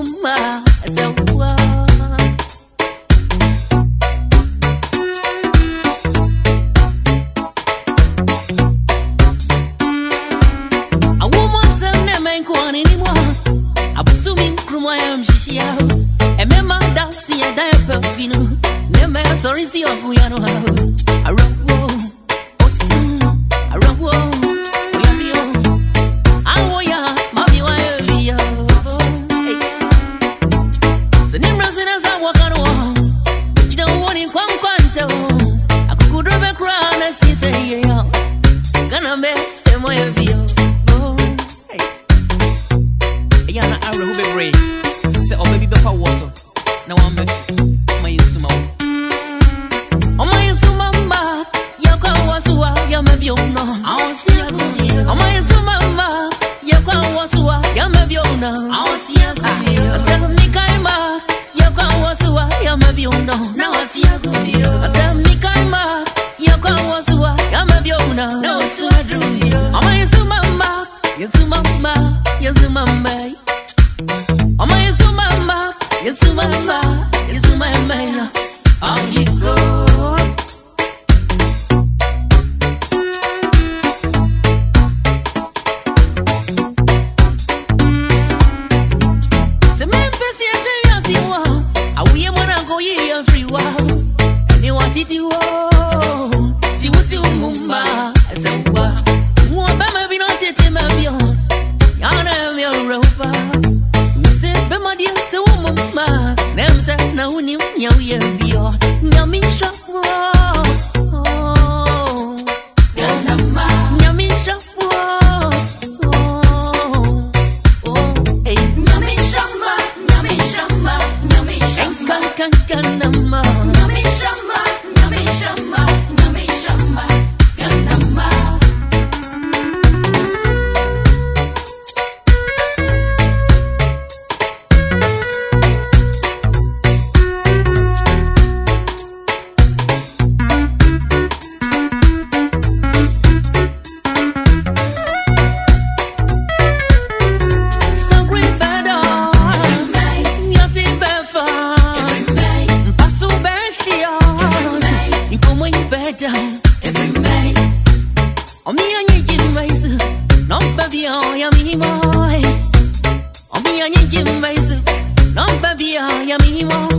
mama so a woman some never ain't anymore. Abusumi krumo ya mshishia emema dance ya diaper vino nema sorry si oguyano arawo osu arawo oyario awoya mami wa yo se nimro sina za wakano jina woni kwankwanta akukudrobe krana site ya kana me emoya bio yana ara who be brave say oh baby befa woso na wambe mayisuma o mayisuma ma yakwa woso ya mabio no awsia go o mayisuma ma yakwa woso ya mabio no awsia go asa mikaima yakwa woso ya mabio no na awsia go asa mikaima yakwa woso ya mabio no na awsia go o mayisuma ma yesuma ma yesuma ma oh my yes mama, how you go? Se me empecé a traer así wa, a we mwana go ye free wa, ni watiti wo, ti wusi umumba, asa wa, wo ba ma bi no tete ma bi o, yana mi Europa. So mama, nemse na uni nyawe bio, nyamisha wo, ganama, nyamisha wo, nyamisha ma, ganama, nyamisha ma, ganama. Every May, oh me and you mais, non baby oh ya minimo, oh me and you mais, non baby oh ya minimo.